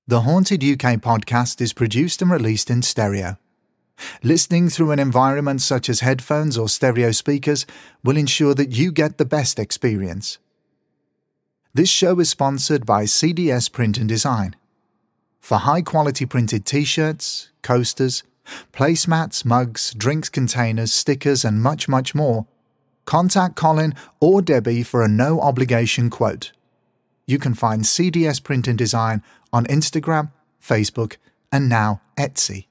The Haunted UK podcast is produced and released in stereo. Listening through an environment such as headphones or stereo speakers will ensure that you get the best experience. This show is sponsored by CDS Print and Design. For high-quality printed t-shirts, coasters, placemats, mugs, drinks containers, stickers and much, much more, contact Colin or Debbie for a no-obligation quote. You can find CDS Print and Design on Instagram, Facebook, and now Etsy.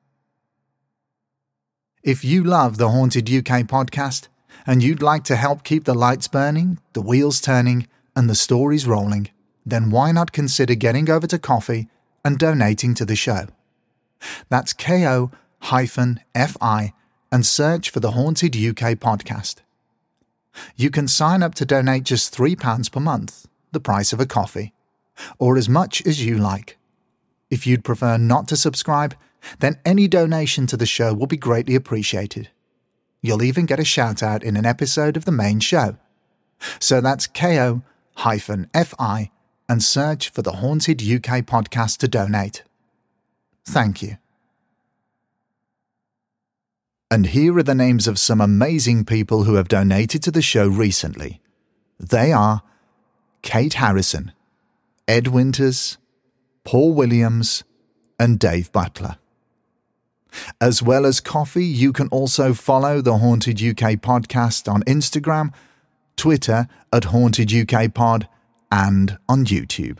If you love the Haunted UK podcast and you'd like to help keep the lights burning, the wheels turning, and the stories rolling, then why not consider getting over to Ko-fi and donating to the show? That's ko-fi and search for the Haunted UK podcast. You can sign up to donate just £3 per month, the price of a coffee, or as much as you like. If you'd prefer not to subscribe, then any donation to the show will be greatly appreciated. You'll even get a shout-out in an episode of the main show. So that's ko-fi and search for the Haunted UK podcast to donate. Thank you. And here are the names of some amazing people who have donated to the show recently. They are Kate Harrison, Ed Winters, Paul Williams, and Dave Butler. As well as Ko-fi, you can also follow the Haunted UK podcast on Instagram, Twitter at Haunted UK Pod, and on YouTube.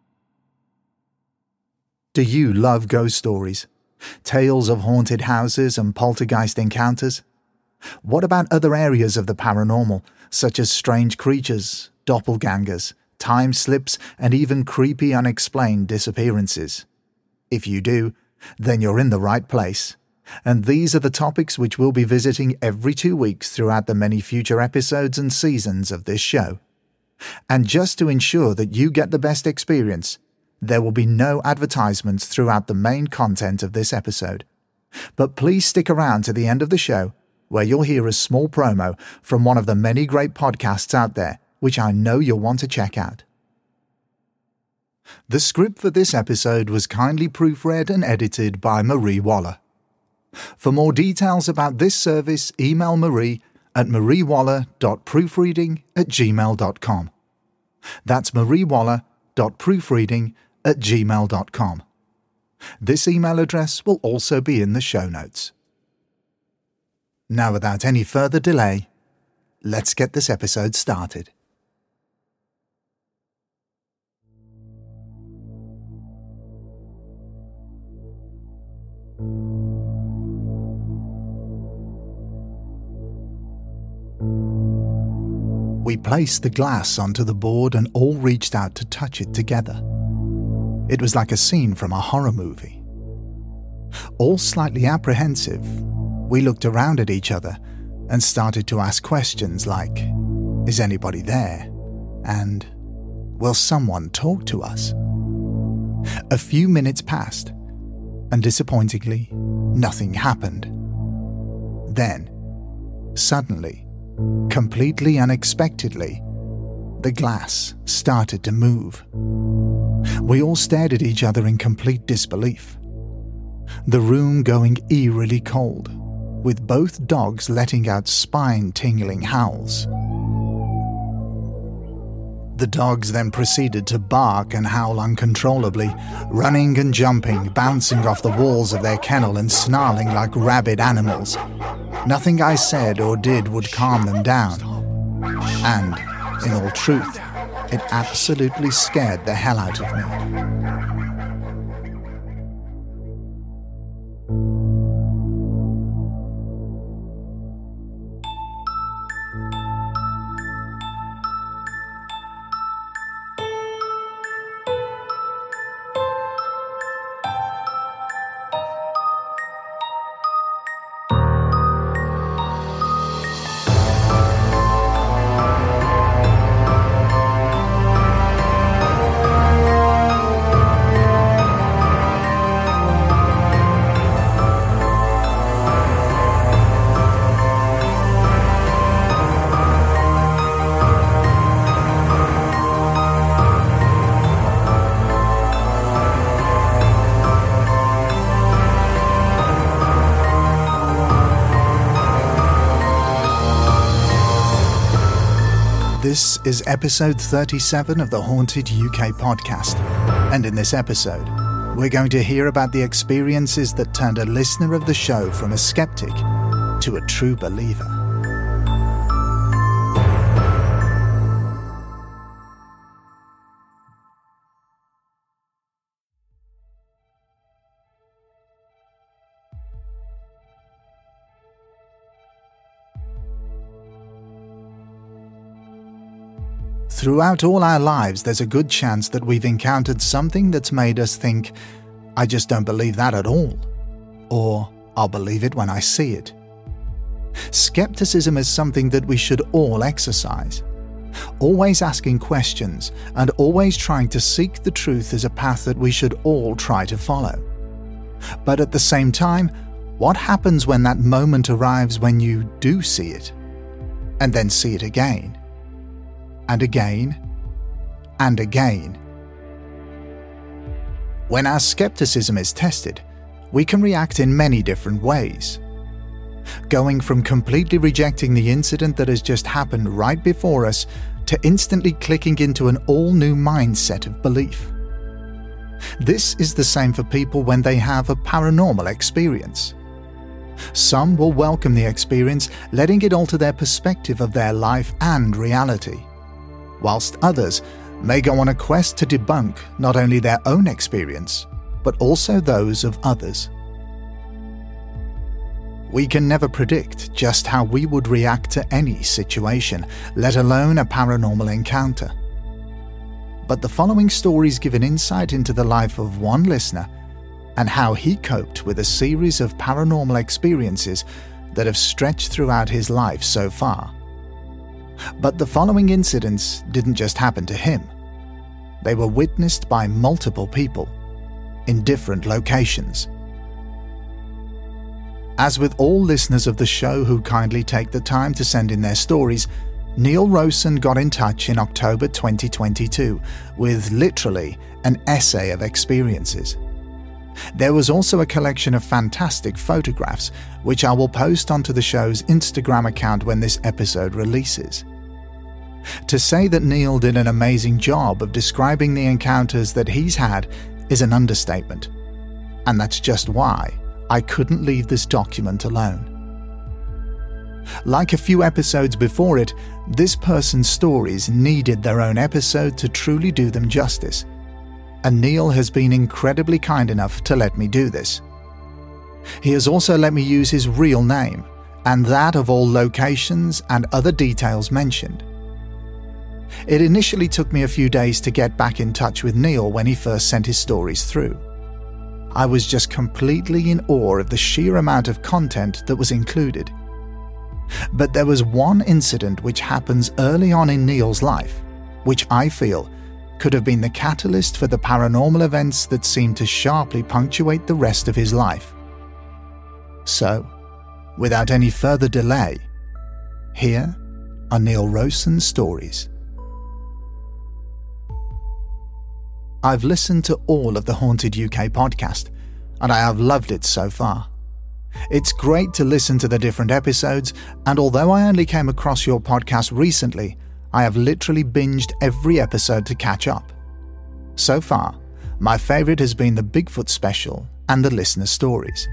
Do you love ghost stories? Tales of haunted houses and poltergeist encounters? What about other areas of the paranormal, such as strange creatures, doppelgangers, time slips, and even creepy unexplained disappearances? If you do, then you're in the right place. And these are the topics which we'll be visiting every 2 weeks throughout the many future episodes and seasons of this show. And just to ensure that you get the best experience, there will be no advertisements throughout the main content of this episode. But please stick around to the end of the show, where you'll hear a small promo from one of the many great podcasts out there, which I know you'll want to check out. The script for this episode was kindly proofread and edited by Marie Waller. For more details about this service, email Marie at mariewaller.proofreading@gmail.com. That's mariewaller.proofreading@gmail.com. This email address will also be in the show notes. Now, without any further delay, let's get this episode started. We placed the glass onto the board and all reached out to touch it together. It was like a scene from a horror movie. All slightly apprehensive, we looked around at each other and started to ask questions like, is anybody there? And, will someone talk to us? A few minutes passed, and disappointingly, nothing happened. Then, suddenly, completely unexpectedly, the glass started to move. We all stared at each other in complete disbelief. The room going eerily cold, with both dogs letting out spine-tingling howls. The dogs then proceeded to bark and howl uncontrollably, running and jumping, bouncing off the walls of their kennel and snarling like rabid animals. Nothing I said or did would calm them down. And, in all truth, it absolutely scared the hell out of me. is episode 37 of the Haunted UK podcast, and in this episode, we're going to hear about the experiences that turned a listener of the show from a skeptic to a true believer. Throughout all our lives, there's a good chance that we've encountered something that's made us think, I just don't believe that at all, or I'll believe it when I see it. Skepticism is something that we should all exercise. Always asking questions and always trying to seek the truth is a path that we should all try to follow. But at the same time, what happens when that moment arrives when you do see it, and then see it again? And again, and again. When our skepticism is tested, we can react in many different ways. Going from completely rejecting the incident that has just happened right before us to instantly clicking into an all-new mindset of belief. This is the same for people when they have a paranormal experience. Some will welcome the experience, letting it alter their perspective of their life and reality, whilst others may go on a quest to debunk not only their own experience, but also those of others. We can never predict just how we would react to any situation, let alone a paranormal encounter. But the following stories give an insight into the life of one listener and how he coped with a series of paranormal experiences that have stretched throughout his life so far. But the following incidents didn't just happen to him. They were witnessed by multiple people in different locations. As with all listeners of the show who kindly take the time to send in their stories, Neil Rosen got in touch in October 2022 with literally an essay of experiences. There was also a collection of fantastic photographs, which I will post onto the show's Instagram account when this episode releases. To say that Neil did an amazing job of describing the encounters that he's had is an understatement, and that's just why I couldn't leave this document alone. Like a few episodes before it, this person's stories needed their own episode to truly do them justice, and Neil has been incredibly kind enough to let me do this. He has also let me use his real name, and that of all locations and other details mentioned. It initially took me a few days to get back in touch with Neil when he first sent his stories through. I was just completely in awe of the sheer amount of content that was included. But there was one incident which happens early on in Neil's life, which I feel could have been the catalyst for the paranormal events that seemed to sharply punctuate the rest of his life. So, without any further delay, here are Neil Rosen's stories. I've listened to all of the Haunted UK podcast, and I have loved it so far. It's great to listen to the different episodes, and although I only came across your podcast recently, I have literally binged every episode to catch up. So far, my favourite has been the Bigfoot special and the listener stories.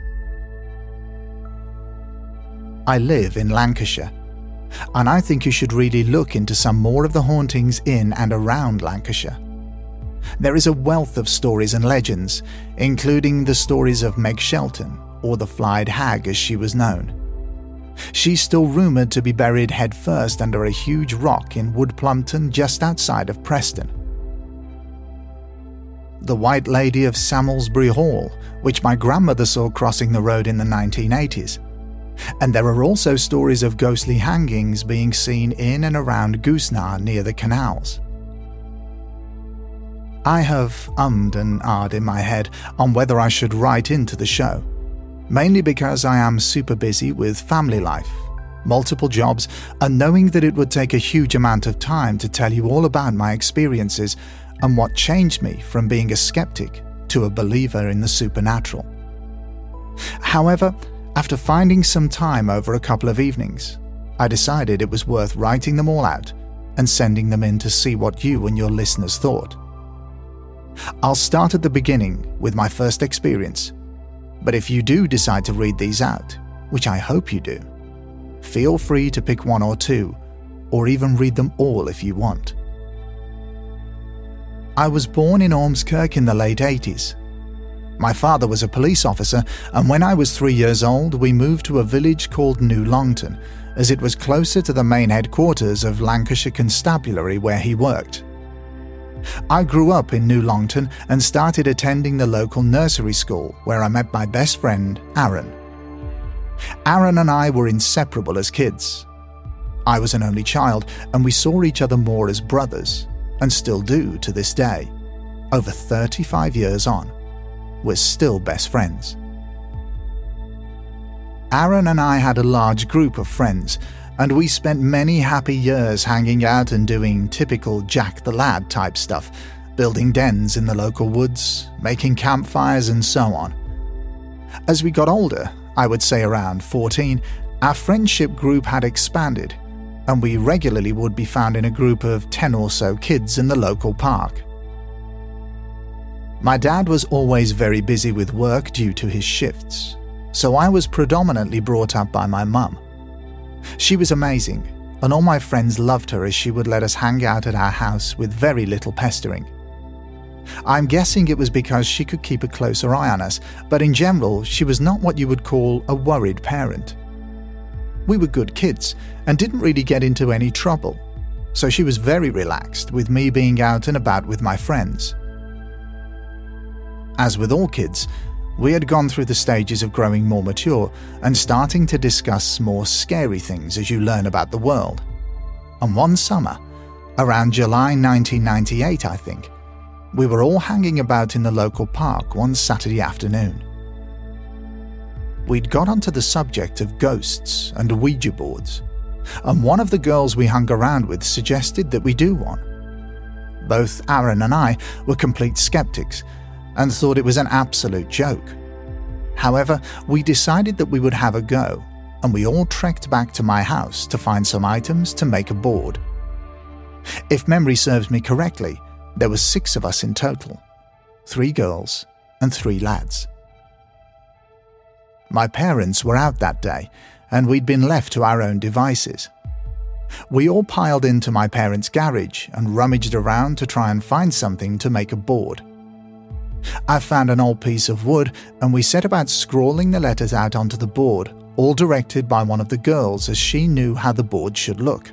I live in Lancashire, and I think you should really look into some more of the hauntings in and around Lancashire. There is a wealth of stories and legends, including the stories of Meg Shelton, or the Flyed Hag as she was known. She's still rumoured to be buried headfirst under a huge rock in Woodplumpton just outside of Preston. The White Lady of Samlesbury Hall, which my grandmother saw crossing the road in the 1980s. And there are also stories of ghostly hangings being seen in and around Goosenagh near the canals. I have ummed and ahed in my head on whether I should write into the show, mainly because I am super busy with family life, multiple jobs, and knowing that it would take a huge amount of time to tell you all about my experiences and what changed me from being a skeptic to a believer in the supernatural. However, after finding some time over a couple of evenings, I decided it was worth writing them all out and sending them in to see what you and your listeners thought. I'll start at the beginning with my first experience, but if you do decide to read these out, which I hope you do, feel free to pick one or two, or even read them all if you want. I was born in Ormskirk in the late 80s. My father was a police officer, and when I was 3 years old, we moved to a village called New Longton, as it was closer to the main headquarters of Lancashire Constabulary where he worked. I grew up in New Longton and started attending the local nursery school where I met my best friend, Aaron. Aaron and I were inseparable as kids. I was an only child, and we saw each other more as brothers, and still do to this day. Over 35 years on, we're still best friends. Aaron and I had a large group of friends, and we spent many happy years hanging out and doing typical Jack the Lad type stuff, building dens in the local woods, making campfires and so on. As we got older, I would say around 14, our friendship group had expanded, and we regularly would be found in a group of 10 or so kids in the local park. My dad was always very busy with work due to his shifts, so I was predominantly brought up by my mum. She was amazing, and all my friends loved her as she would let us hang out at our house with very little pestering. I'm guessing it was because she could keep a closer eye on us, but in general, she was not what you would call a worried parent. We were good kids and didn't really get into any trouble, so she was very relaxed with me being out and about with my friends. As with all kids, we had gone through the stages of growing more mature and starting to discuss more scary things as you learn about the world. And one summer, around July 1998 I think, we were all hanging about in the local park one Saturday afternoon. We'd got onto the subject of ghosts and Ouija boards, and one of the girls we hung around with suggested that we do one. Both Aaron and I were complete skeptics and thought it was an absolute joke. However, we decided that we would have a go, and we all trekked back to my house to find some items to make a board. If memory serves me correctly, there were 6 of us in total, 3 girls and 3 lads. My parents were out that day, and we'd been left to our own devices. We all piled into my parents' garage and rummaged around to try and find something to make a board. I found an old piece of wood, and we set about scrawling the letters out onto the board, all directed by one of the girls as she knew how the board should look.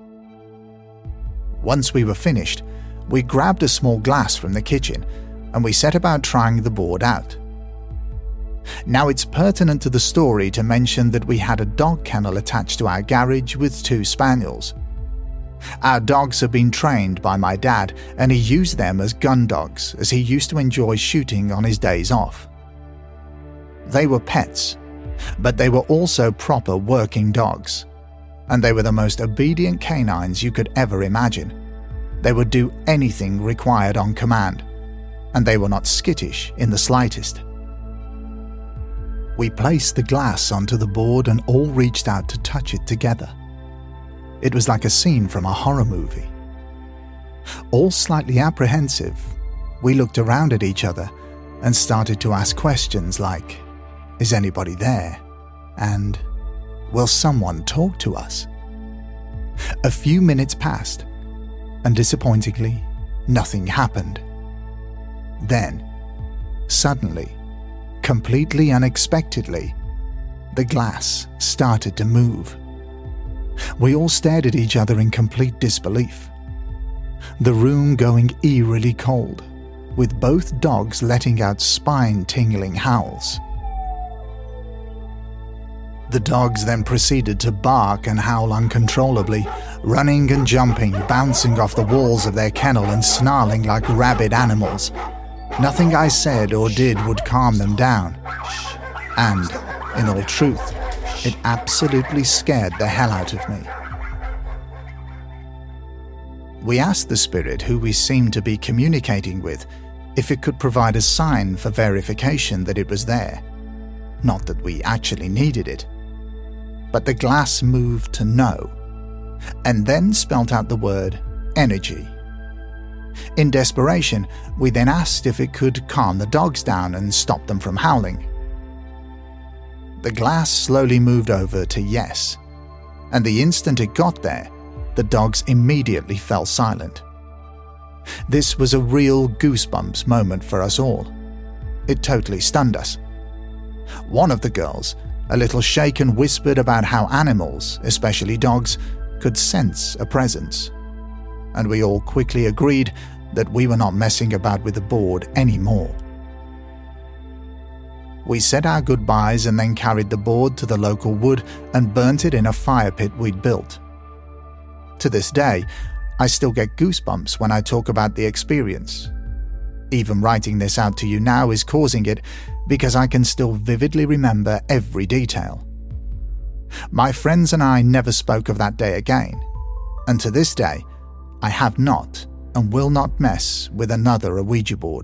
Once we were finished, we grabbed a small glass from the kitchen, and we set about trying the board out. Now it's pertinent to the story to mention that we had a dog kennel attached to our garage with 2 spaniels. Our dogs had been trained by my dad, and he used them as gun dogs as he used to enjoy shooting on his days off. They were pets, but they were also proper working dogs, and they were the most obedient canines you could ever imagine. They would do anything required on command, and they were not skittish in the slightest. We placed the glass onto the board and all reached out to touch it together. It was like a scene from a horror movie. All slightly apprehensive, we looked around at each other and started to ask questions like, "Is anybody there?" and "Will someone talk to us?" A few minutes passed, and disappointingly, nothing happened. Then, suddenly, completely unexpectedly, the glass started to move. We all stared at each other in complete disbelief. The room going eerily cold, with both dogs letting out spine-tingling howls. The dogs then proceeded to bark and howl uncontrollably, running and jumping, bouncing off the walls of their kennel and snarling like rabid animals. Nothing I said or did would calm them down. And, in all truth, it absolutely scared the hell out of me. We asked the spirit who we seemed to be communicating with if it could provide a sign for verification that it was there. Not that we actually needed it. But the glass moved to no, and then spelt out the word energy. In desperation, we then asked if it could calm the dogs down and stop them from howling. The glass slowly moved over to yes, and the instant it got there, the dogs immediately fell silent. This was a real goosebumps moment for us all. It totally stunned us. One of the girls, a little shaken, whispered about how animals, especially dogs, could sense a presence, and we all quickly agreed that we were not messing about with the board anymore. We said our goodbyes and then carried the board to the local wood and burnt it in a fire pit we'd built. To this day, I still get goosebumps when I talk about the experience. Even writing this out to you now is causing it because I can still vividly remember every detail. My friends and I never spoke of that day again, and to this day, I have not and will not mess with another Ouija board.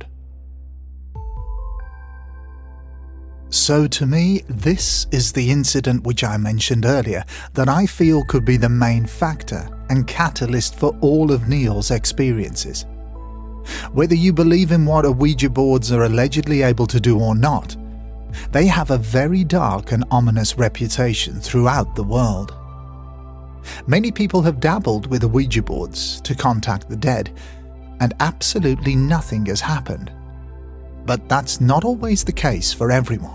So to me, this is the incident which I mentioned earlier that I feel could be the main factor and catalyst for all of Neil's experiences. Whether you believe in what Ouija boards are allegedly able to do or not, they have a very dark and ominous reputation throughout the world. Many people have dabbled with Ouija boards to contact the dead, and absolutely nothing has happened. But that's not always the case for everyone.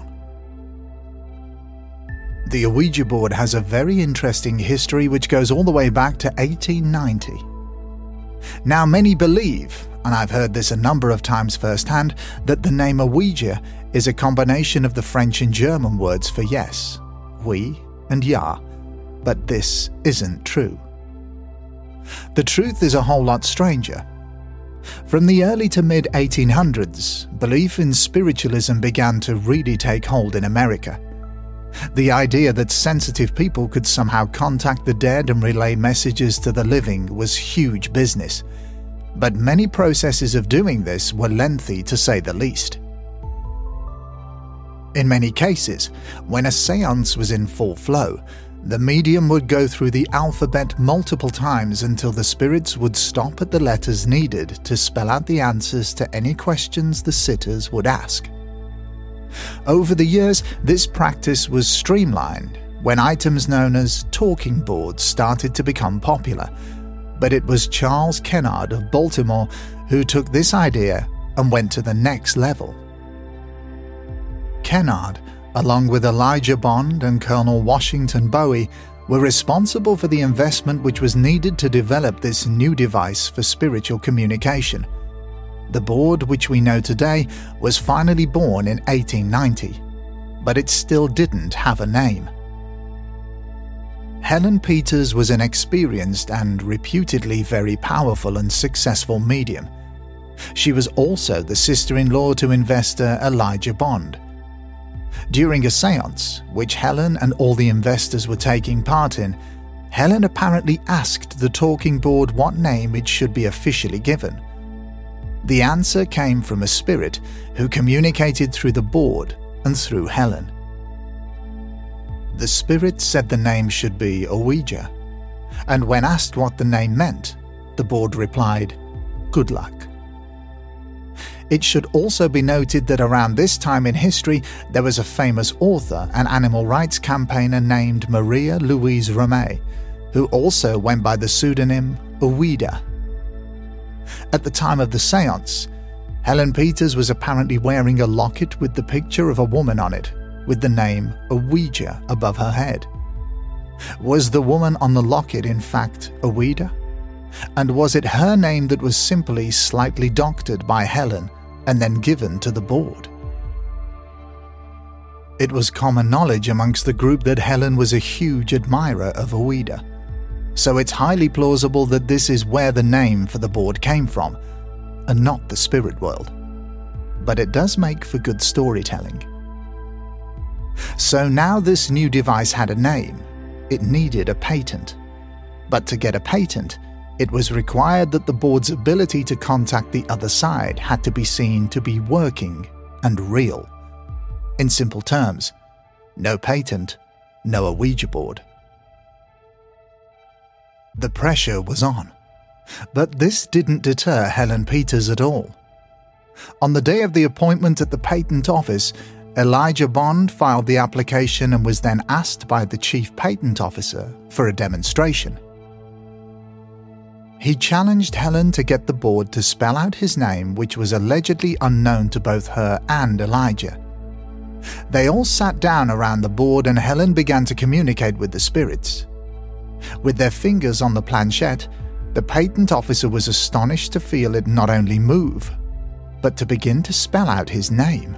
The Ouija board has a very interesting history which goes all the way back to 1890. Now, many believe, and I've heard this a number of times firsthand, that the name Ouija is a combination of the French and German words for yes, oui, and ja, but this isn't true. The truth is a whole lot stranger. From the early to mid-1800s, belief in spiritualism began to really take hold in America. The idea that sensitive people could somehow contact the dead and relay messages to the living was huge business, but many processes of doing this were lengthy to say the least. In many cases, when a séance was in full flow, the medium would go through the alphabet multiple times until the spirits would stop at the letters needed to spell out the answers to any questions the sitters would ask. Over the years, this practice was streamlined when items known as talking boards started to become popular, but it was Charles Kennard of Baltimore who took this idea and went to the next level. Kennard, along with Elijah Bond and Colonel Washington Bowie, were responsible for the investment which was needed to develop this new device for spiritual communication. The board which we know today was finally born in 1890, but it still didn't have a name. Helen Peters was an experienced and reputedly very powerful and successful medium. She was also the sister-in-law to investor Elijah Bond. During a séance, which Helen and all the investors were taking part in, Helen apparently asked the talking board what name it should be officially given. The answer came from a spirit who communicated through the board and through Helen. The spirit said the name should be Ouija, and when asked what the name meant, the board replied, "Good luck." It should also be noted that around this time in history, there was a famous author and animal rights campaigner named Maria Louise Ramée, who also went by the pseudonym Ouida. At the time of the séance, Helen Peters was apparently wearing a locket with the picture of a woman on it, with the name Ouija above her head. Was the woman on the locket in fact Ouida? And was it her name that was simply slightly doctored by Helen and then given to the board? It was common knowledge amongst the group that Helen was a huge admirer of Ouida, so it's highly plausible that this is where the name for the board came from, and not the spirit world. But it does make for good storytelling. So now this new device had a name. It needed a patent. But to get a patent, it was required that the board's ability to contact the other side had to be seen to be working and real. In simple terms, no patent, no Ouija board. The pressure was on. But this didn't deter Helen Peters at all. On the day of the appointment at the patent office, Elijah Bond filed the application and was then asked by the chief patent officer for a demonstration. He challenged Helen to get the board to spell out his name, which was allegedly unknown to both her and Elijah. They all sat down around the board and Helen began to communicate with the spirits. With their fingers on the planchette, the patent officer was astonished to feel it not only move, but to begin to spell out his name.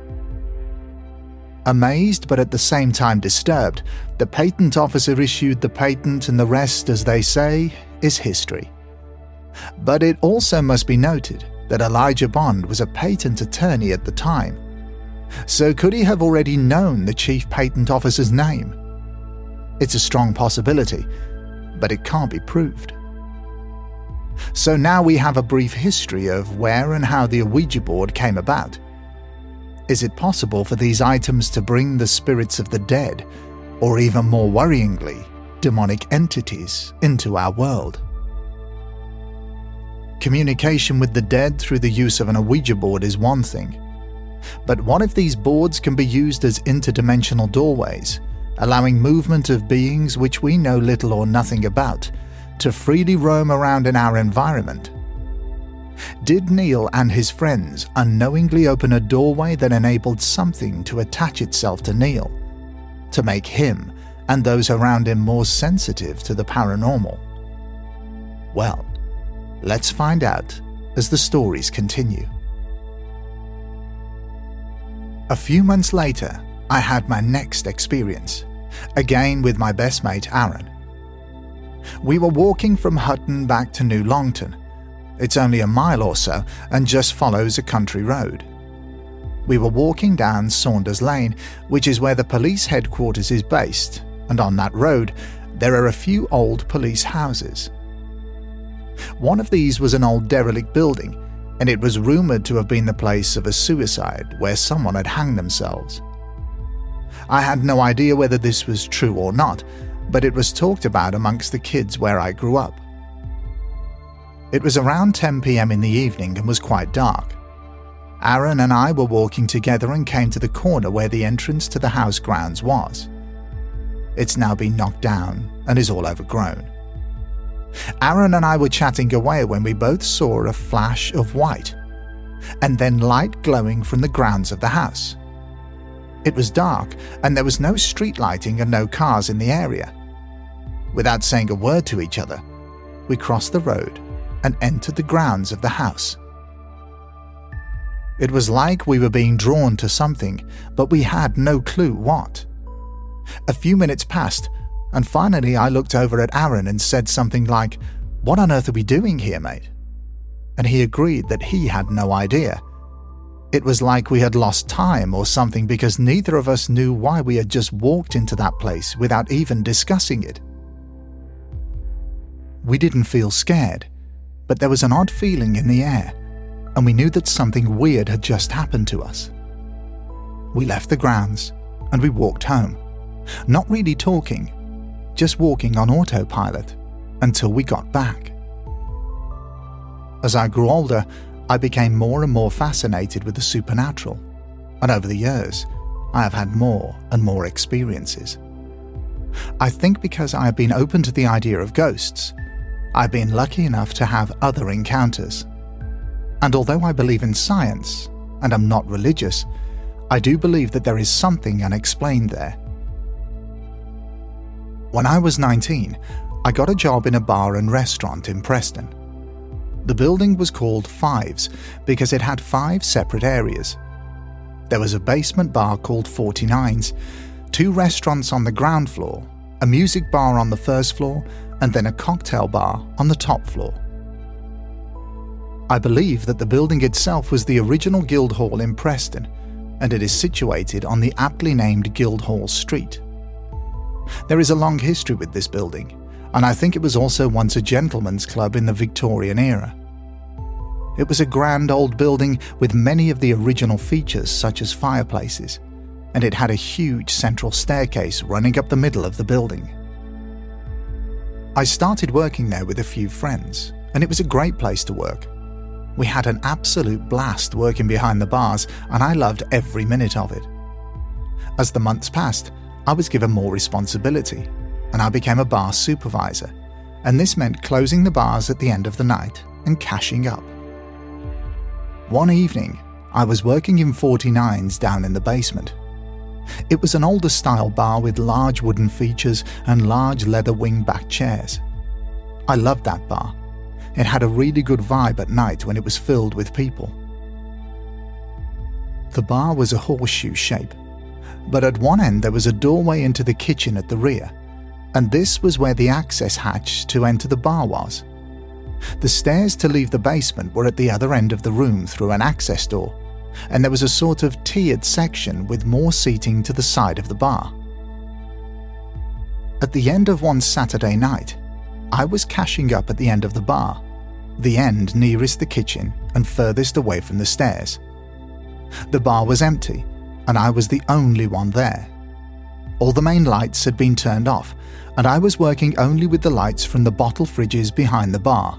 Amazed but at the same time disturbed, the patent officer issued the patent and the rest, as they say, is history. But it also must be noted that Elijah Bond was a patent attorney at the time. So could he have already known the chief patent officer's name? It's a strong possibility, but it can't be proved. So now we have a brief history of where and how the Ouija board came about. Is it possible for these items to bring the spirits of the dead, or even more worryingly, demonic entities, into our world? Communication with the dead through the use of an Ouija board is one thing. But what if these boards can be used as interdimensional doorways, allowing movement of beings which we know little or nothing about to freely roam around in our environment? Did Neil and his friends unknowingly open a doorway that enabled something to attach itself to Neil, to make him and those around him more sensitive to the paranormal? Well, let's find out as the stories continue. A few months later, I had my next experience, again with my best mate Aaron. We were walking from Hutton back to New Longton. It's only a mile or so and just follows a country road. We were walking down Saunders Lane, which is where the police headquarters is based, and on that road there are a few old police houses. One of these was an old derelict building, and it was rumoured to have been the place of a suicide where someone had hanged themselves. I had no idea whether this was true or not, but it was talked about amongst the kids where I grew up. It was around 10 p.m. in the evening and was quite dark. Aaron and I were walking together and came to the corner where the entrance to the house grounds was. It's now been knocked down and is all overgrown. Aaron and I were chatting away when we both saw a flash of white, and then light glowing from the grounds of the house. It was dark, and there was no street lighting and no cars in the area. Without saying a word to each other, we crossed the road and entered the grounds of the house. It was like we were being drawn to something, but we had no clue what. A few minutes passed, and finally I looked over at Aaron and said something like, "What on earth are we doing here, mate?" And he agreed that he had no idea. It was like we had lost time or something because neither of us knew why we had just walked into that place without even discussing it. We didn't feel scared, but there was an odd feeling in the air, and we knew that something weird had just happened to us. We left the grounds and we walked home, not really talking, just walking on autopilot until we got back. As I grew older, I became more and more fascinated with the supernatural, and over the years, I have had more and more experiences. I think because I have been open to the idea of ghosts, I've been lucky enough to have other encounters. And although I believe in science, and am not religious, I do believe that there is something unexplained there. When I was 19, I got a job in a bar and restaurant in Preston. The building was called Fives because it had 5 separate areas. There was a basement bar called 49's, 2 restaurants on the ground floor, a music bar on the first floor, and then a cocktail bar on the top floor. I believe that the building itself was the original Guildhall in Preston, and it is situated on the aptly named Guildhall Street. There is a long history with this building, and I think it was also once a gentleman's club in the Victorian era. It was a grand old building with many of the original features such as fireplaces, and it had a huge central staircase running up the middle of the building. I started working there with a few friends, and it was a great place to work. We had an absolute blast working behind the bars, and I loved every minute of it. As the months passed, I was given more responsibility, and I became a bar supervisor, and this meant closing the bars at the end of the night and cashing up. One evening, I was working in 49's down in the basement. It was an older style bar with large wooden features and large leather wing-back chairs. I loved that bar. It had a really good vibe at night when it was filled with people. The bar was a horseshoe shape, but at one end there was a doorway into the kitchen at the rear, and this was where the access hatch to enter the bar was. The stairs to leave the basement were at the other end of the room through an access door, and there was a sort of tiered section with more seating to the side of the bar. At the end of one Saturday night, I was cashing up at the end of the bar, the end nearest the kitchen and furthest away from the stairs. The bar was empty, and I was the only one there. All the main lights had been turned off, and I was working only with the lights from the bottle fridges behind the bar.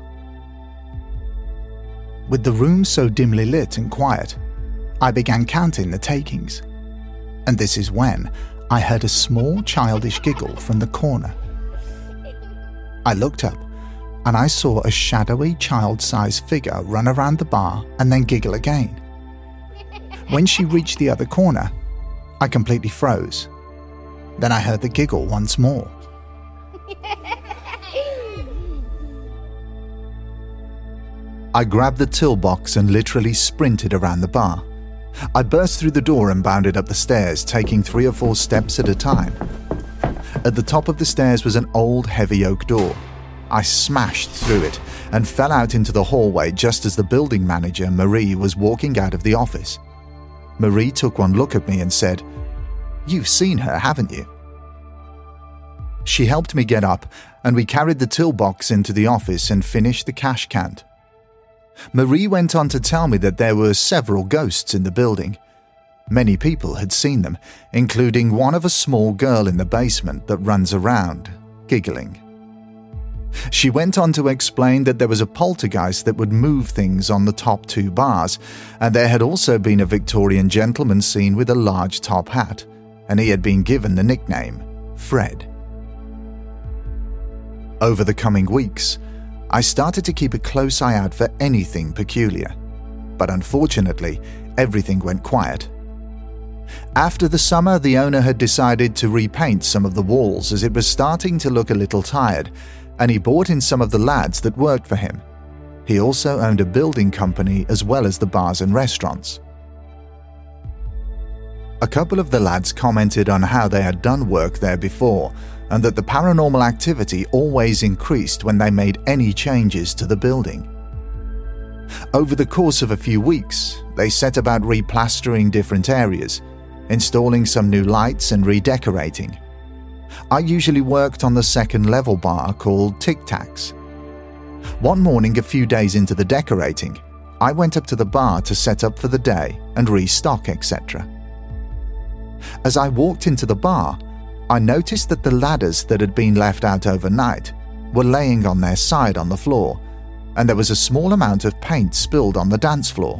With the room so dimly lit and quiet, I began counting the takings. And this is when I heard a small childish giggle from the corner. I looked up, and I saw a shadowy child-sized figure run around the bar and then giggle again. When she reached the other corner, I completely froze. Then I heard the giggle once more. I grabbed the till box and literally sprinted around the bar. I burst through the door and bounded up the stairs, taking 3 or 4 steps at a time. At the top of the stairs was an old heavy oak door. I smashed through it and fell out into the hallway just as the building manager, Marie, was walking out of the office. Marie took one look at me and said, "You've seen her, haven't you?" She helped me get up, and we carried the till box into the office and finished the cash count. Marie went on to tell me that there were several ghosts in the building. Many people had seen them, including one of a small girl in the basement that runs around, giggling. She went on to explain that there was a poltergeist that would move things on the top 2 bars, and there had also been a Victorian gentleman seen with a large top hat, and he had been given the nickname Fred. Over the coming weeks, I started to keep a close eye out for anything peculiar, but unfortunately, everything went quiet. After the summer, the owner had decided to repaint some of the walls as it was starting to look a little tired, and he brought in some of the lads that worked for him. He also owned a building company as well as the bars and restaurants. A couple of the lads commented on how they had done work there before, and that the paranormal activity always increased when they made any changes to the building. Over the course of a few weeks, they set about replastering different areas, installing some new lights and redecorating. I usually worked on the second level bar called Tic Tacs. One morning, a few days into the decorating, I went up to the bar to set up for the day and restock, etc. As I walked into the bar, I noticed that the ladders that had been left out overnight were laying on their side on the floor, and there was a small amount of paint spilled on the dance floor.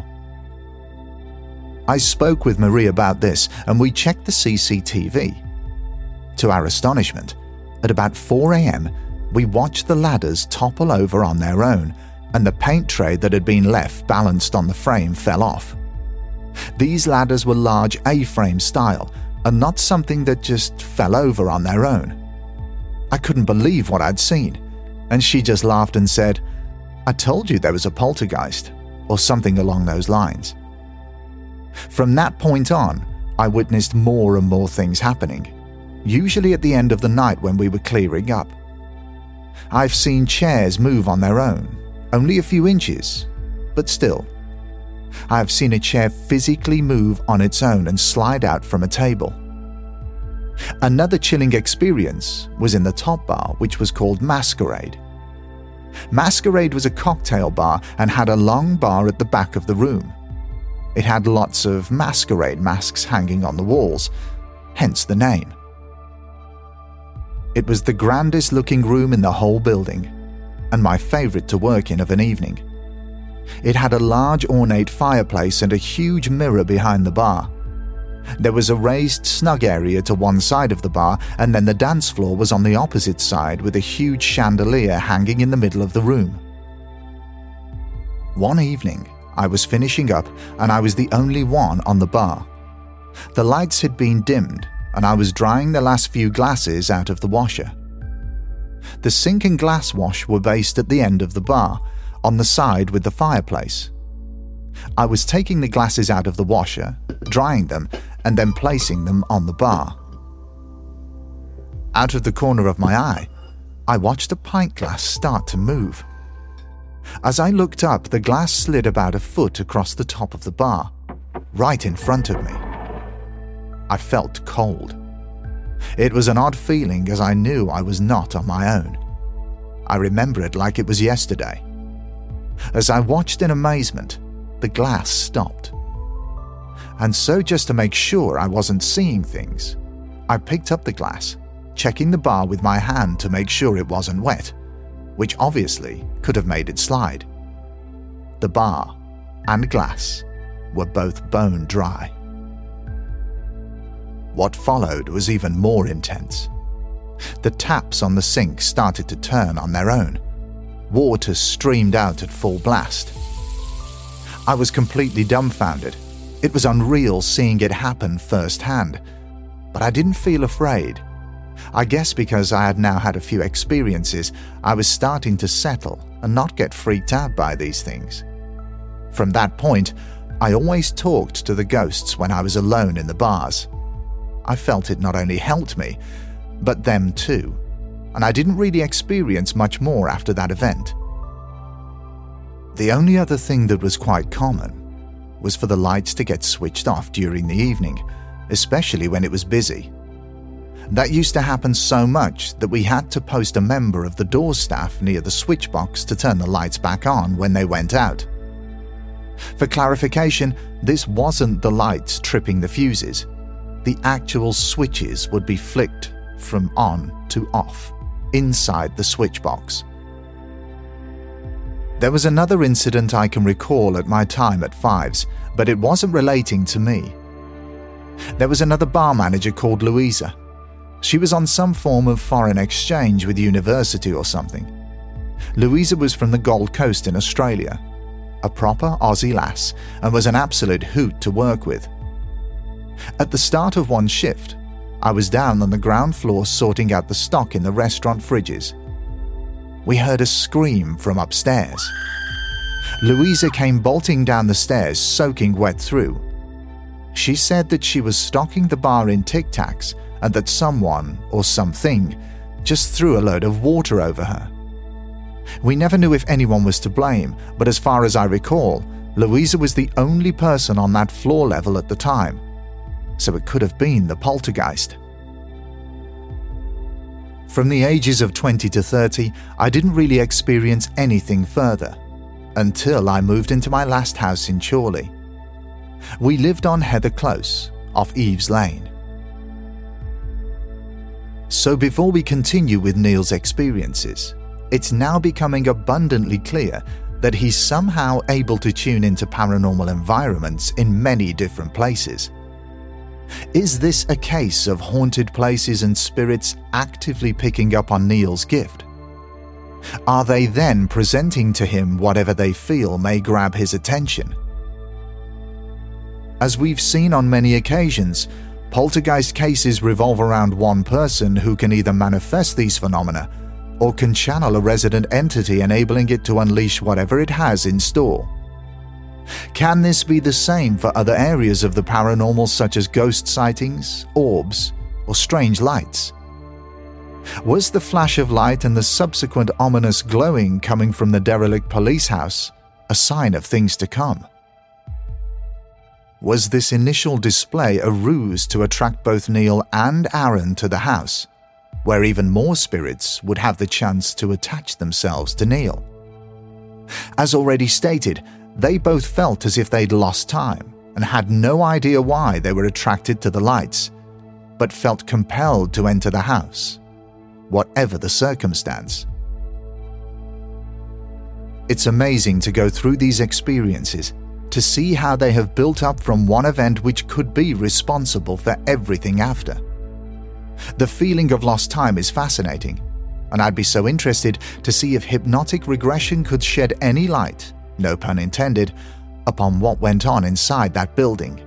I spoke with Marie about this, and we checked the CCTV. To our astonishment, at about 4 a.m, we watched the ladders topple over on their own, and the paint tray that had been left balanced on the frame fell off. These ladders were large A-frame style, and not something that just fell over on their own. I couldn't believe what I'd seen, and she just laughed and said, "I told you there was a poltergeist," or something along those lines. From that point on, I witnessed more and more things happening, usually at the end of the night when we were clearing up. I've seen chairs move on their own, only a few inches, but still. I have seen a chair physically move on its own and slide out from a table. Another chilling experience was in the top bar, which was called Masquerade. Masquerade was a cocktail bar and had a long bar at the back of the room. It had lots of masquerade masks hanging on the walls, hence the name. It was the grandest looking room in the whole building, and my favourite to work in of an evening. It had a large ornate fireplace and a huge mirror behind the bar. There was a raised snug area to one side of the bar, and then the dance floor was on the opposite side with a huge chandelier hanging in the middle of the room. One evening, I was finishing up and I was the only one on the bar. The lights had been dimmed and I was drying the last few glasses out of the washer. The sink and glass wash were based at the end of the bar, on the side with the fireplace. I was taking the glasses out of the washer, drying them, and then placing them on the bar. Out of the corner of my eye, I watched a pint glass start to move. As I looked up, the glass slid about a foot across the top of the bar, right in front of me. I felt cold. It was an odd feeling as I knew I was not on my own. I remember it like it was yesterday. As I watched in amazement, the glass stopped. And so, just to make sure I wasn't seeing things, I picked up the glass, checking the bar with my hand to make sure it wasn't wet, which obviously could have made it slide. The bar and glass were both bone dry. What followed was even more intense. The taps on the sink started to turn on their own. Water streamed out at full blast. I was completely dumbfounded. It was unreal seeing it happen firsthand, but I didn't feel afraid. I guess because I had now had a few experiences, I was starting to settle and not get freaked out by these things. From that point, I always talked to the ghosts when I was alone in the bars. I felt it not only helped me, but them too, and I didn't really experience much more after that event. The only other thing that was quite common was for the lights to get switched off during the evening, especially when it was busy. That used to happen so much that we had to post a member of the door staff near the switch box to turn the lights back on when they went out. For clarification, this wasn't the lights tripping the fuses. The actual switches would be flicked from on to off inside the switch box. There was another incident I can recall at my time at Fives, but it wasn't relating to me. There was another bar manager called Louisa. She was on some form of foreign exchange with university or something. Louisa was from the Gold Coast in Australia, a proper Aussie lass, and was an absolute hoot to work with. At the start of one shift, I was down on the ground floor sorting out the stock in the restaurant fridges. We heard a scream from upstairs. Louisa came bolting down the stairs, soaking wet through. She said that she was stocking the bar in Tic Tacs and that someone, or something, just threw a load of water over her. We never knew if anyone was to blame, but as far as I recall, Louisa was the only person on that floor level at the time, so it could have been the poltergeist. From the ages of 20 to 30, I didn't really experience anything further, until I moved into my last house in Chorley. We lived on Heather Close, off Eves Lane. So before we continue with Neil's experiences, it's now becoming abundantly clear that he's somehow able to tune into paranormal environments in many different places. Is this a case of haunted places and spirits actively picking up on Neil's gift? Are they then presenting to him whatever they feel may grab his attention? As we've seen on many occasions, poltergeist cases revolve around one person who can either manifest these phenomena or can channel a resident entity, enabling it to unleash whatever it has in store. Can this be the same for other areas of the paranormal, such as ghost sightings, orbs, or strange lights? Was the flash of light and the subsequent ominous glowing coming from the derelict police house a sign of things to come? Was this initial display a ruse to attract both Neil and Aaron to the house, where even more spirits would have the chance to attach themselves to Neil? As already stated, they both felt as if they'd lost time and had no idea why they were attracted to the lights, but felt compelled to enter the house. whatever the circumstance. It's amazing to go through these experiences, to see how they have built up from one event which could be responsible for everything after. The feeling of lost time is fascinating, and I'd be so interested to see if hypnotic regression could shed any light, no pun intended, upon what went on inside that building.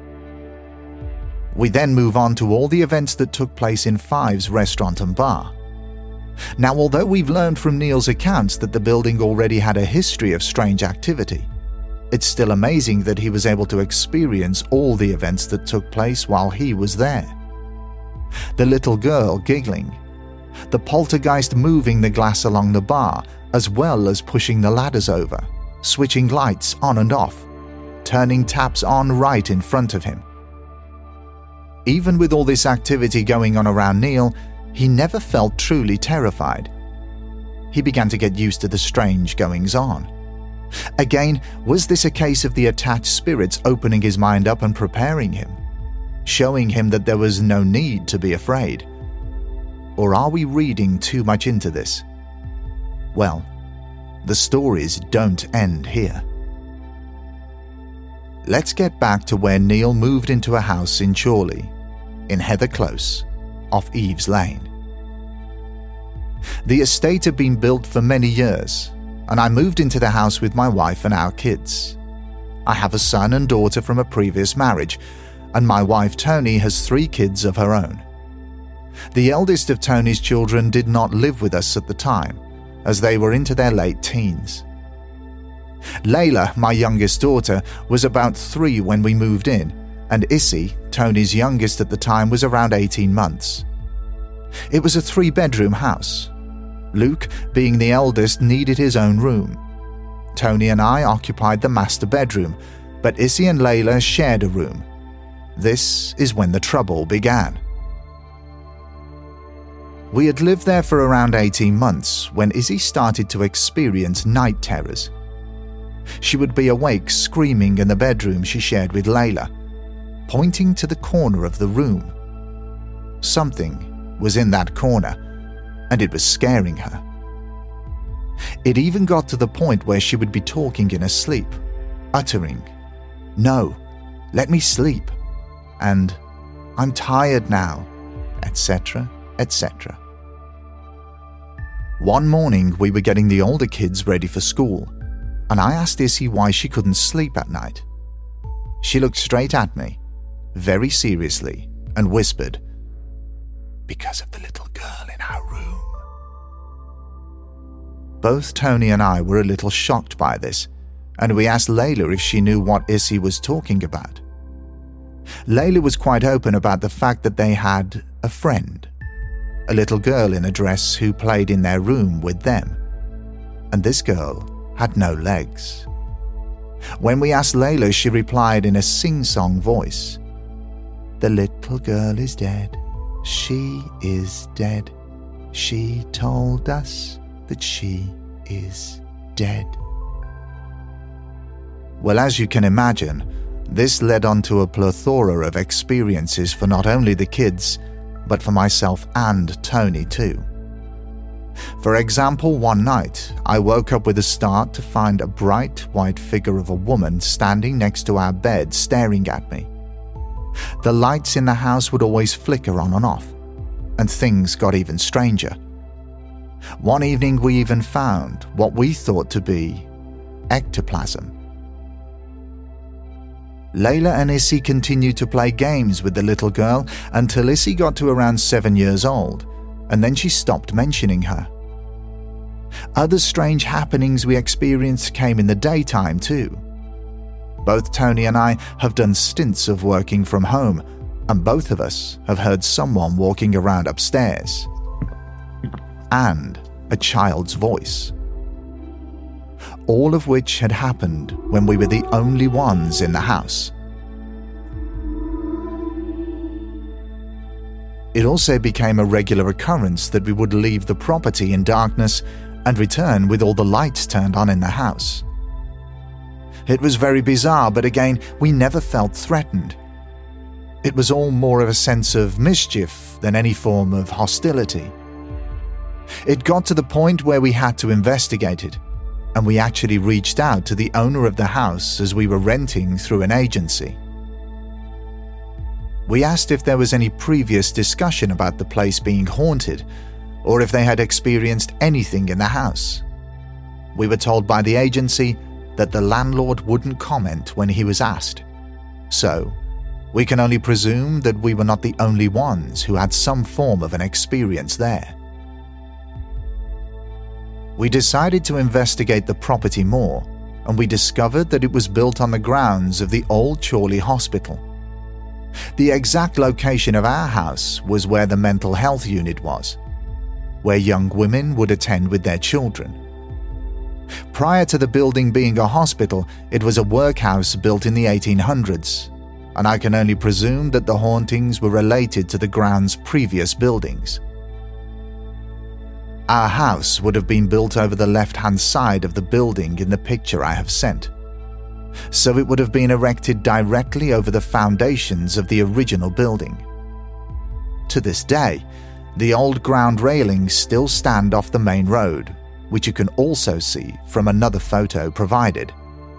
We then move on to all the events that took place in Five's restaurant and bar. Now, although we've learned from Neil's accounts that the building already had a history of strange activity, it's still amazing that he was able to experience all the events that took place while he was there. The little girl giggling, the poltergeist moving the glass along the bar, as well as pushing the ladders over, switching lights on and off, turning taps on right in front of him. Even with all this activity going on around Neil, he never felt truly terrified. He began to get used to the strange goings-on. Again, was this a case of the attached spirits opening his mind up and preparing him, showing him that there was no need to be afraid? Or are we reading too much into this? Well, the stories don't end here. Let's get back to where Neil moved into a house in Chorley, in Heather Close, off Eves Lane. The estate had been built for many years, and I moved into the house with my wife and our kids. I have a son and daughter from a previous marriage, and my wife Tony has 3 kids of her own. The eldest of Tony's children did not live with us at the time, as they were into their late teens. Layla, my youngest daughter, was about 3 when we moved in, and Issy, Tony's youngest at the time, was around 18 months. It was a 3-bedroom house. Luke, being the eldest, needed his own room. Tony and I occupied the master bedroom, but Issy and Layla shared a room. This is when the trouble began. We had lived there for around 18 months when Issy started to experience night terrors. She would be awake screaming in the bedroom she shared with Layla, pointing to the corner of the room. Something was in that corner, and it was scaring her. It even got to the point where she would be talking in her sleep, uttering, "No, let me sleep," and "I'm tired now," etc., etc. One morning we were getting the older kids ready for school, and I asked Issy why she couldn't sleep at night. She looked straight at me, very seriously, and whispered, "Because of the little girl in our room." Both Tony and I were a little shocked by this, and we asked Layla if she knew what Issy was talking about. Layla was quite open about the fact that they had a friend, a little girl in a dress who played in their room with them, and this girl had no legs. When we asked Layla, she replied in a sing-song voice, "The little girl is dead. She is dead. She told us that she is dead." Well, as you can imagine, this led on to a plethora of experiences for not only the kids, but for myself and Tony too. For example, one night, I woke up with a start to find a bright white figure of a woman standing next to our bed staring at me. The lights in the house would always flicker on and off, and things got even stranger. One evening we even found what we thought to be ectoplasm. Layla and Issy continued to play games with the little girl until Issy got to around 7 years old, and then she stopped mentioning her. Other strange happenings we experienced came in the daytime too. Both Tony and I have done stints of working from home, and both of us have heard someone walking around upstairs. And a child's voice. All of which had happened when we were the only ones in the house. It also became a regular occurrence that we would leave the property in darkness and return with all the lights turned on in the house. It was very bizarre, but again, we never felt threatened. It was all more of a sense of mischief than any form of hostility. It got to the point where we had to investigate it, and we actually reached out to the owner of the house as we were renting through an agency. We asked if there was any previous discussion about the place being haunted, or if they had experienced anything in the house. We were told by the agency that the landlord wouldn't comment when he was asked. So, we can only presume that we were not the only ones who had some form of an experience there. We decided to investigate the property more, and we discovered that it was built on the grounds of the old Chorley Hospital. The exact location of our house was where the mental health unit was, where young women would attend with their children. Prior to the building being a hospital, it was a workhouse built in the 1800s, and I can only presume that the hauntings were related to the ground's previous buildings. Our house would have been built over the left-hand side of the building in the picture I have sent, so it would have been erected directly over the foundations of the original building. To this day, the old ground railings still stand off the main road, which you can also see from another photo provided.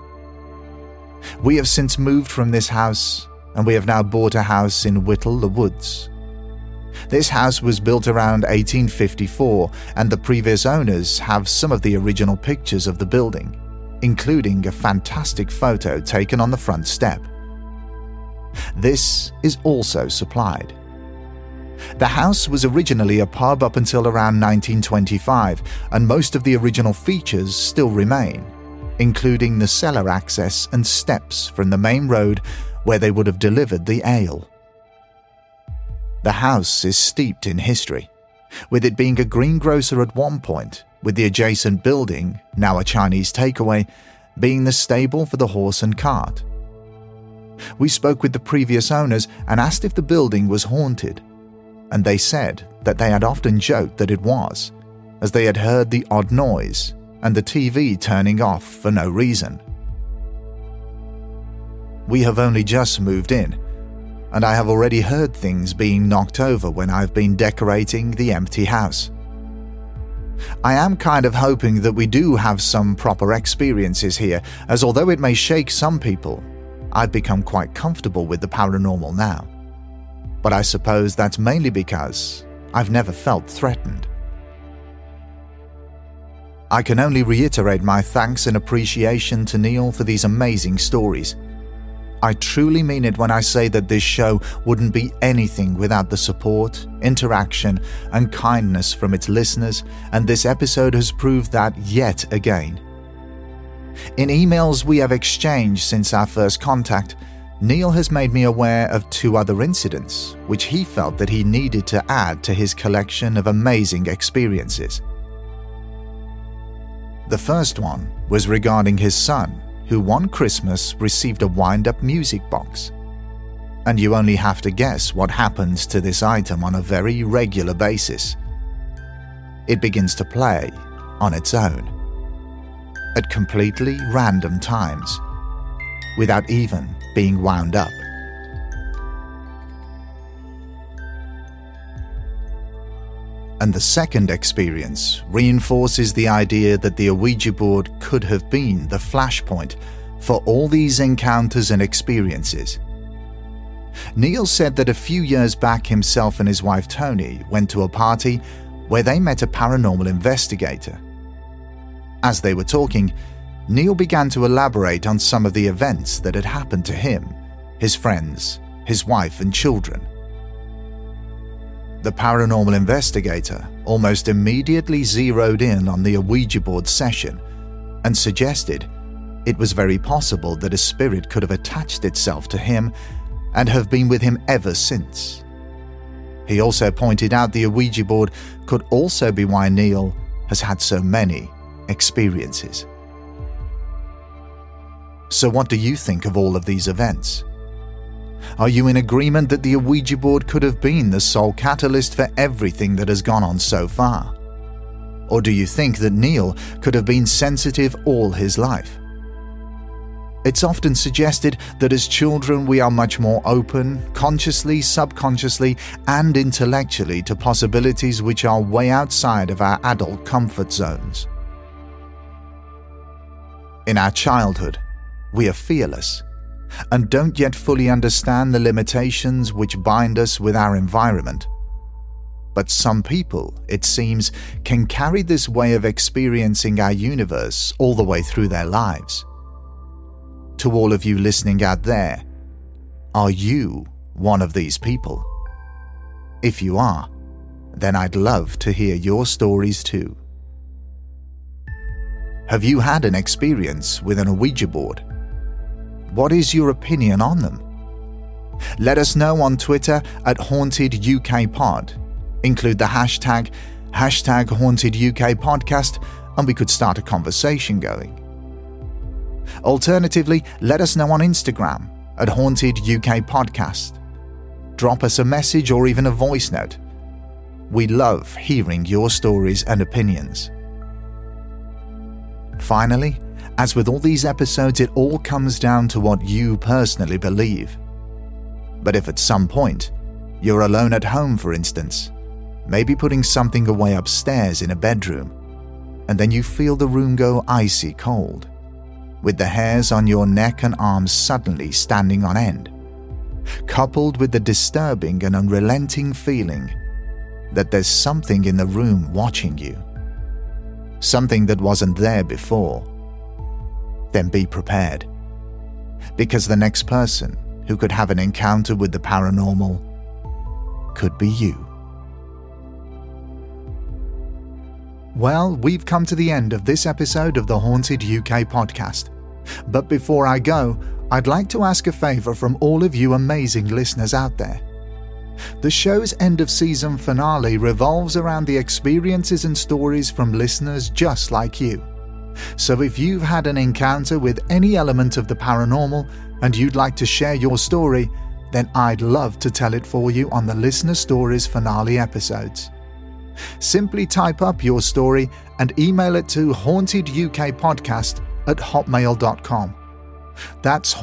We have since moved from this house, and we have now bought a house in Whittle-le-Woods. This house was built around 1854, and the previous owners have some of the original pictures of the building, including a fantastic photo taken on the front step. This is also supplied. The house was originally a pub up until around 1925, and most of the original features still remain, including the cellar access and steps from the main road where they would have delivered the ale. The house is steeped in history, with it being a greengrocer at one point, with the adjacent building, now a Chinese takeaway, being the stable for the horse and cart. We spoke with the previous owners and asked if the building was haunted, and they said that they had often joked that it was, as they had heard the odd noise and the TV turning off for no reason. We have only just moved in, and I have already heard things being knocked over when I've been decorating the empty house. I am kind of hoping that we do have some proper experiences here, as although it may shake some people, I've become quite comfortable with the paranormal now. But I suppose that's mainly because I've never felt threatened. I can only reiterate my thanks and appreciation to Neil for these amazing stories. I truly mean it when I say that this show wouldn't be anything without the support, interaction, and kindness from its listeners, and this episode has proved that yet again. In emails we have exchanged since our first contact, Neil has made me aware of 2 other incidents which he felt that he needed to add to his collection of amazing experiences. The first one was regarding his son, who one Christmas received a wind-up music box. And you only have to guess what happens to this item on a very regular basis. It begins to play on its own, at completely random times, without even being wound up. And the second experience reinforces the idea that the Ouija board could have been the flashpoint for all these encounters and experiences. Neil said that a few years back himself and his wife Tony went to a party where they met a paranormal investigator. As they were talking, Neil began to elaborate on some of the events that had happened to him, his friends, his wife and children. The paranormal investigator almost immediately zeroed in on the Ouija board session and suggested it was very possible that a spirit could have attached itself to him and have been with him ever since. He also pointed out the Ouija board could also be why Neil has had so many experiences. So what do you think of all of these events? Are you in agreement that the Ouija board could have been the sole catalyst for everything that has gone on so far? Or do you think that Neil could have been sensitive all his life? It's often suggested that as children we are much more open, consciously, subconsciously, and intellectually to possibilities which are way outside of our adult comfort zones. In our childhood, we are fearless and don't yet fully understand the limitations which bind us with our environment. But some people, it seems, can carry this way of experiencing our universe all the way through their lives. To all of you listening out there, are you one of these people? If you are, then I'd love to hear your stories too. Have you had an experience with an Ouija board? What is your opinion on them? Let us know on Twitter at HauntedUKPod. Include the hashtag #HauntedUKPodcast and we could start a conversation going. Alternatively, let us know on Instagram at HauntedUKPodcast. Drop us a message or even a voice note. We love hearing your stories and opinions. Finally, as with all these episodes, it all comes down to what you personally believe. But if at some point you're alone at home, for instance, maybe putting something away upstairs in a bedroom, and then you feel the room go icy cold, with the hairs on your neck and arms suddenly standing on end, coupled with the disturbing and unrelenting feeling that there's something in the room watching you, something that wasn't there before, then be prepared, because the next person who could have an encounter with the paranormal could be you. Well, we've come to the end of this episode of the Haunted UK podcast. But before I go, I'd like to ask a favour from all of you amazing listeners out there. The show's end of season finale revolves around the experiences and stories from listeners just like you. So if you've had an encounter with any element of the paranormal and you'd like to share your story, then I'd love to tell it for you on the Listener Stories finale episodes. Simply type up your story and email it to hauntedukpodcast@hotmail.com. That's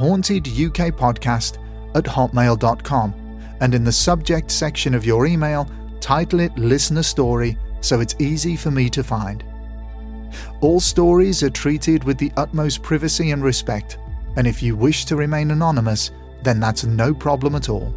hauntedukpodcast@hotmail.com, and in the subject section of your email, title it Listener Story so it's easy for me to find. All stories are treated with the utmost privacy and respect, and if you wish to remain anonymous, then that's no problem at all.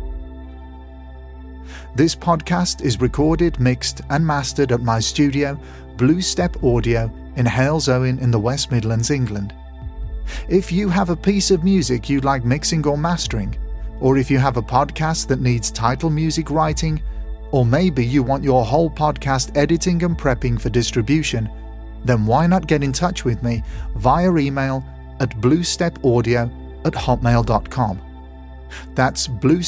This podcast is recorded, mixed and mastered at my studio, Blue Step Audio, in Halesowen in the West Midlands, England. If you have a piece of music you'd like mixing or mastering, or if you have a podcast that needs title music writing, or maybe you want your whole podcast editing and prepping for distribution, then why not get in touch with me via email at bluestepaudio@hotmail.com. That's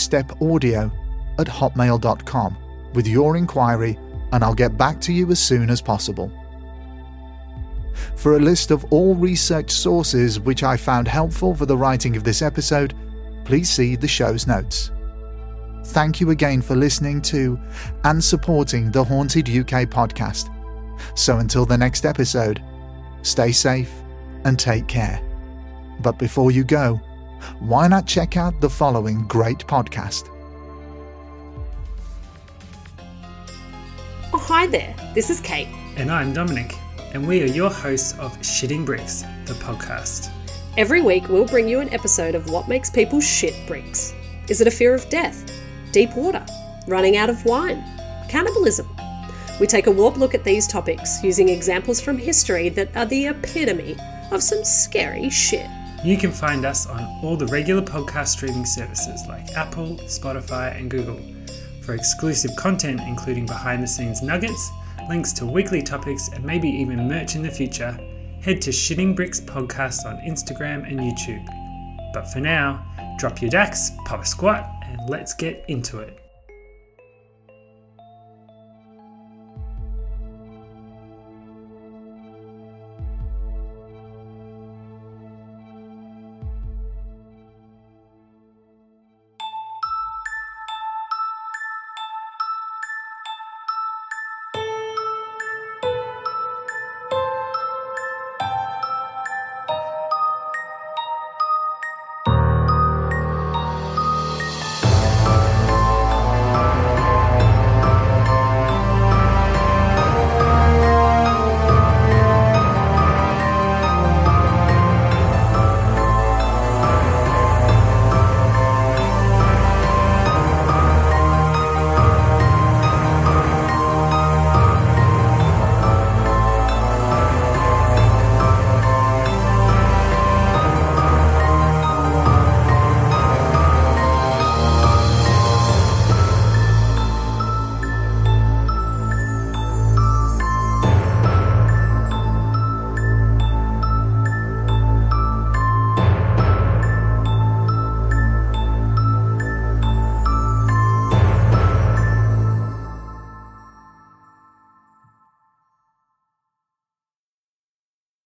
bluestepaudio@hotmail.com with your inquiry, and I'll get back to you as soon as possible. For a list of all research sources which I found helpful for the writing of this episode, please see the show's notes. Thank you again for listening to and supporting the Haunted UK podcast. So until the next episode, stay safe and take care. But before you go, why not check out the following great podcast? Oh, hi there, this is Kate. And I'm Dominic, and we are your hosts of Shitting Bricks, the podcast. Every week we'll bring you an episode of what makes people shit bricks. Is it a fear of death? Deep water? Running out of wine? Cannibalism? We take a warped look at these topics using examples from history that are the epitome of some scary shit. You can find us on all the regular podcast streaming services like Apple, Spotify and Google. For exclusive content including behind-the-scenes nuggets, links to weekly topics and maybe even merch in the future, head to Shitting Bricks Podcast on Instagram and YouTube. But for now, drop your dacks, pop a squat and let's get into it.